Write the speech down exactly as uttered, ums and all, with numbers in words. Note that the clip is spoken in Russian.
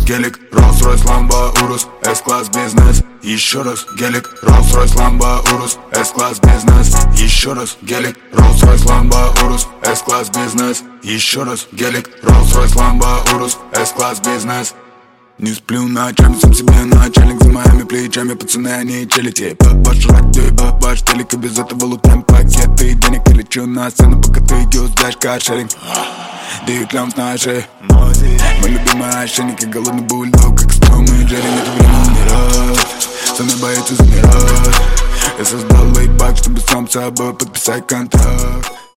гелик, Rolls-Royce, Lambo, Urus, S-класс бизнес. Еще раз гелик, Rolls-Royce, Lambo, Urus, S-класс бизнес. Еще раз гелик, Rolls-Royce, Lambo, Urus, S-класс бизнес. Еще раз гелик, Rolls-Royce, Lambo, Urus, S-класс бизнес. Не сплю ночами, сам себе начальник за моими плечами. Пацаны, они челите, бабаш радио и бабаш телек. И без этого лутаем пакеты денег. И лечу на сцену, пока ты юздаешь каршеринг. Дают лям с нашей мой любимый ошейник и голодный бульдог, как с Томом и Джерри. Нет времени умирать, со мной боится замирать. Я создал лейтбак, чтобы сам с собой подписать контракт.